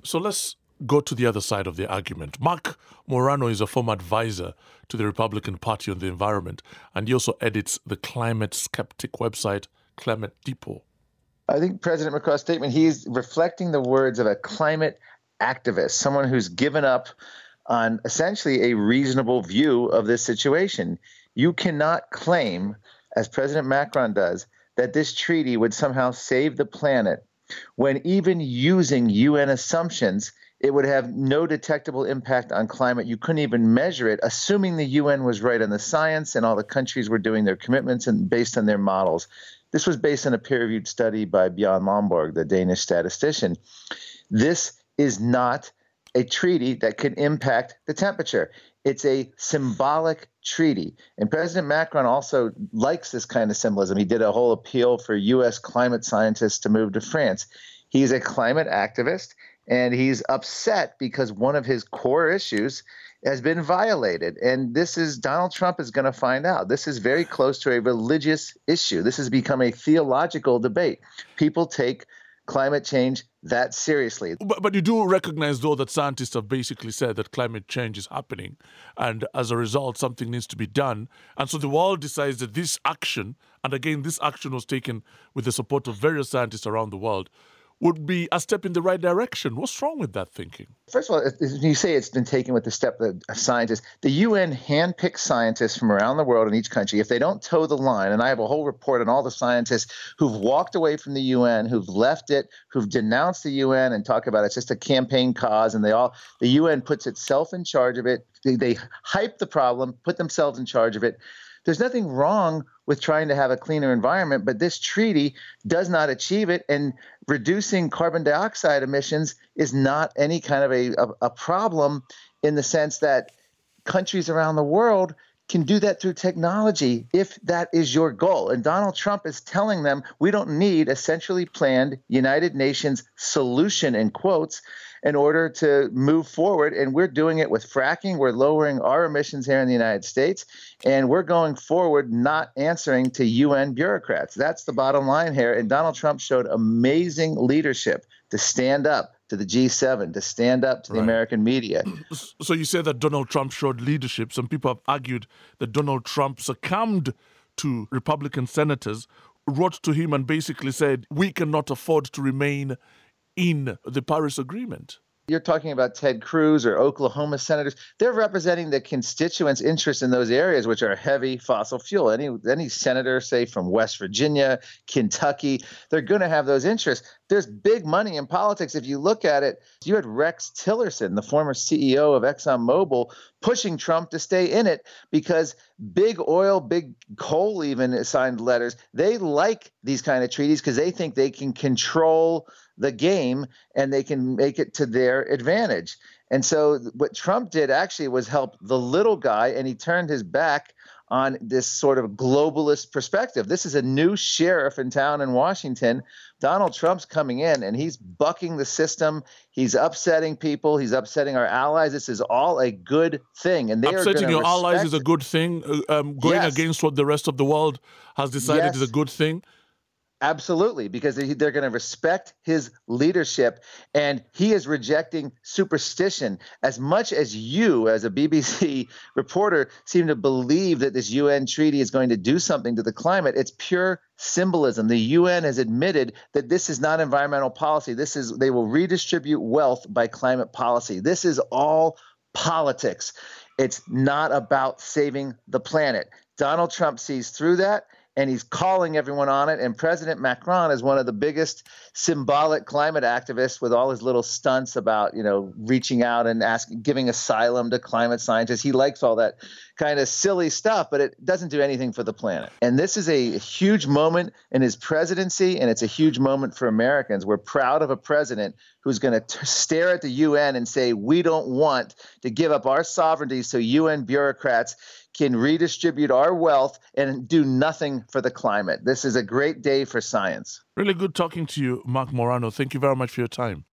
So let's go to the other side of the argument. Mark Morano is a former advisor to the Republican Party on the environment, and he also edits the climate skeptic website, Climate Depot. I think President Macron's statement, he's reflecting the words of a climate activist, someone who's given up on essentially a reasonable view of this situation. You cannot claim, as President Macron does, that this treaty would somehow save the planet when even using UN assumptions, it would have no detectable impact on climate. You couldn't even measure it, assuming the UN was right on the science and all the countries were doing their commitments and based on their models. This was based on a peer-reviewed study by Bjørn Lomborg, the Danish statistician. This is not a treaty that can impact the temperature. It's a symbolic treaty. And President Macron also likes this kind of symbolism. He did a whole appeal for U.S. climate scientists to move to France. He's a climate activist, and he's upset because one of his core issues has been violated. And Donald Trump is going to find out. This is very close to a religious issue. This has become a theological debate. People take climate change that seriously. But you do recognize, though, that scientists have basically said that climate change is happening, and as a result, something needs to be done. And so the world decides that this action, and again, this action was taken with the support of various scientists around the world, would be a step in the right direction. What's wrong with that thinking? First of all, you say it's been taken with the step of scientists. The UN handpicks scientists from around the world in each country. If they don't toe the line, and I have a whole report on all the scientists who've walked away from the UN, who've left it, who've denounced the UN and talk about it's just a campaign cause, and the UN puts itself in charge of it. They hype the problem, put themselves in charge of it. There's nothing wrong with trying to have a cleaner environment, but this treaty does not achieve it. And reducing carbon dioxide emissions is not any kind of a problem in the sense that countries around the world can do that through technology if that is your goal. And Donald Trump is telling them we don't need a centrally planned United Nations solution, in quotes, in order to move forward. And we're doing it with fracking. We're lowering our emissions here in the United States. And we're going forward not answering to UN bureaucrats. That's the bottom line here. And Donald Trump showed amazing leadership to stand up to the G7, to stand up to the American media. So you say that Donald Trump showed leadership. Some people have argued that Donald Trump succumbed to Republican senators, wrote to him and basically said, we cannot afford to remain in the Paris Agreement. You're talking about Ted Cruz or Oklahoma senators. They're representing the constituents' interests in those areas, which are heavy fossil fuel. Any senator, say from West Virginia, Kentucky, they're going to have those interests. There's big money in politics. If you look at it, you had Rex Tillerson, the former CEO of ExxonMobil, pushing Trump to stay in it because big oil, big coal even signed letters. They like these kind of treaties because they think they can control the game and they can make it to their advantage. And so what Trump did actually was help the little guy, and he turned his back on this sort of globalist perspective. This is a new sheriff in town in Washington. Donald Trump's coming in and he's bucking the system. He's upsetting people. He's upsetting our allies. This is all a good thing. And upsetting your allies is a good thing. Going against what the rest of the world has decided is a good thing. Absolutely, because they're going to respect his leadership, and he is rejecting superstition. As much as you, as a BBC reporter, seem to believe that this UN treaty is going to do something to the climate, it's pure symbolism. The UN has admitted that this is not environmental policy. They will redistribute wealth by climate policy. This is all politics. It's not about saving the planet. Donald Trump sees through that, and he's calling everyone on it. And President Macron is one of the biggest symbolic climate activists with all his little stunts about, reaching out and giving asylum to climate scientists. He likes all that kind of silly stuff, but it doesn't do anything for the planet. And this is a huge moment in his presidency, and it's a huge moment for Americans. We're proud of a president who's going to stare at the UN and say, we don't want to give up our sovereignty so UN bureaucrats can redistribute our wealth and do nothing for the climate. This is a great day for science. Really good talking to you, Mark Morano. Thank you very much for your time.